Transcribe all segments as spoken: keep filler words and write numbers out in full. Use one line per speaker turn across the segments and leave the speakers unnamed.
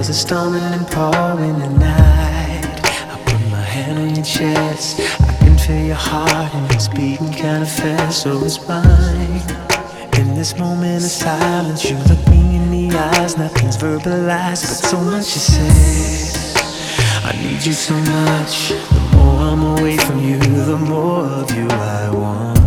are storming and pouring at night. I put my hand on your chest, I can feel your heart and it's beating kinda fast, so it's mine. In this moment of silence, you look me in the eyes, nothing's verbalized, but so much is said. I need you so much, the more I'm away from you, the more of you I want.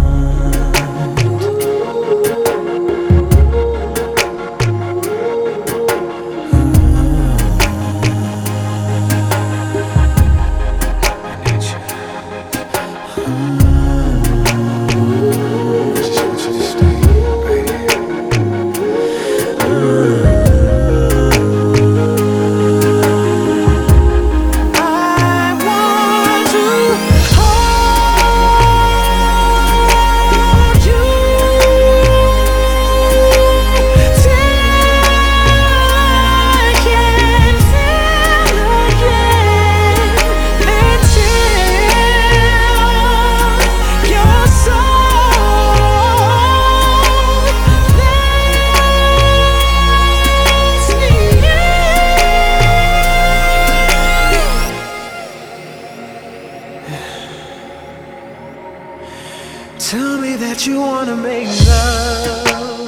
Tell me that you wanna make love.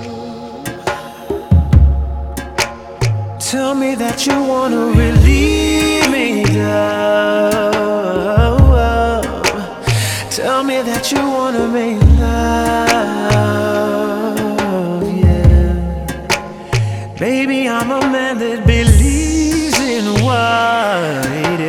Tell me that you wanna relieve me, love. Tell me that you wanna make love, yeah. Baby, I'm a man that believes in what it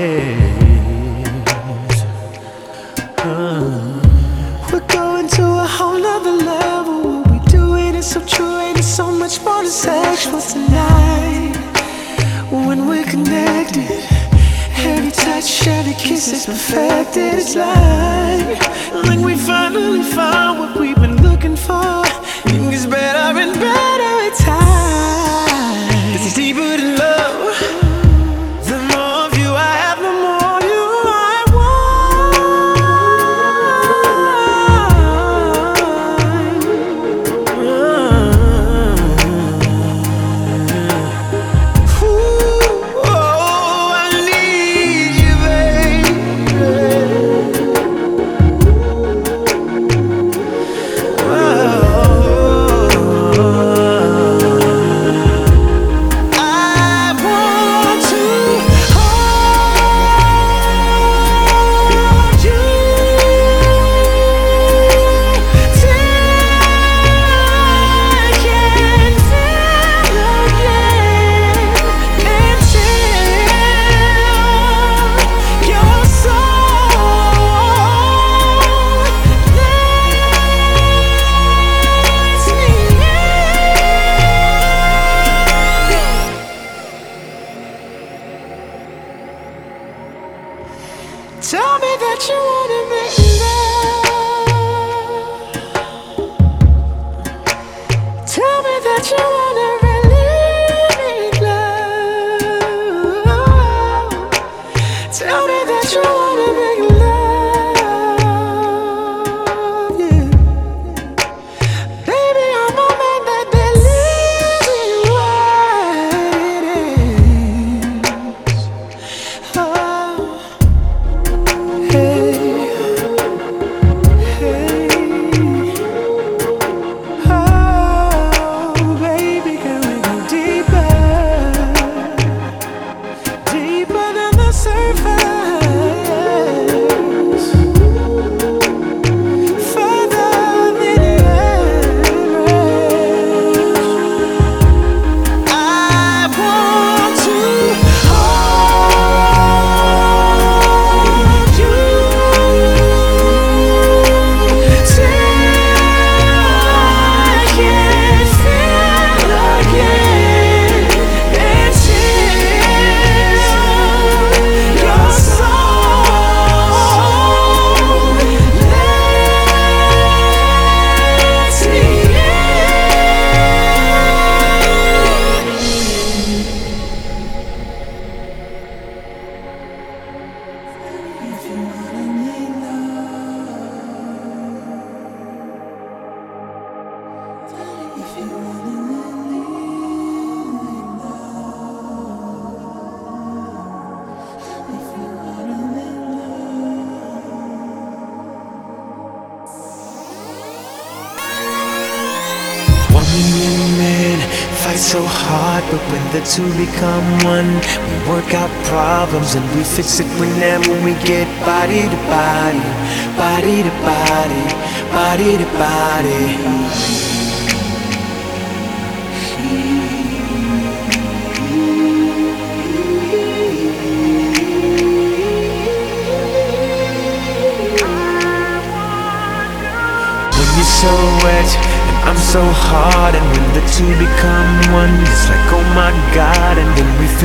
is. uh. We're going to a whole nother level. What we doing is so true, and it's so much more than sexual tonight. When we're connected, every touch, every kiss is perfected. It's like, like we finally found what we've been looking for. It gets better and better at time. It's deeper than love. The more of you I have, the more of you I Tell me that you wanna make love. Tell me that you wanna relieve love. Tell me that you wanna make love, yeah. Baby, I'm a man that believes in what it is. Oh. Hey. so hard, but when the two become one, we work out problems and we fix it whenever we get body to body, body to body, body to body. You're so wet and I'm so hard, and when the two become one, it's like oh my God. And then we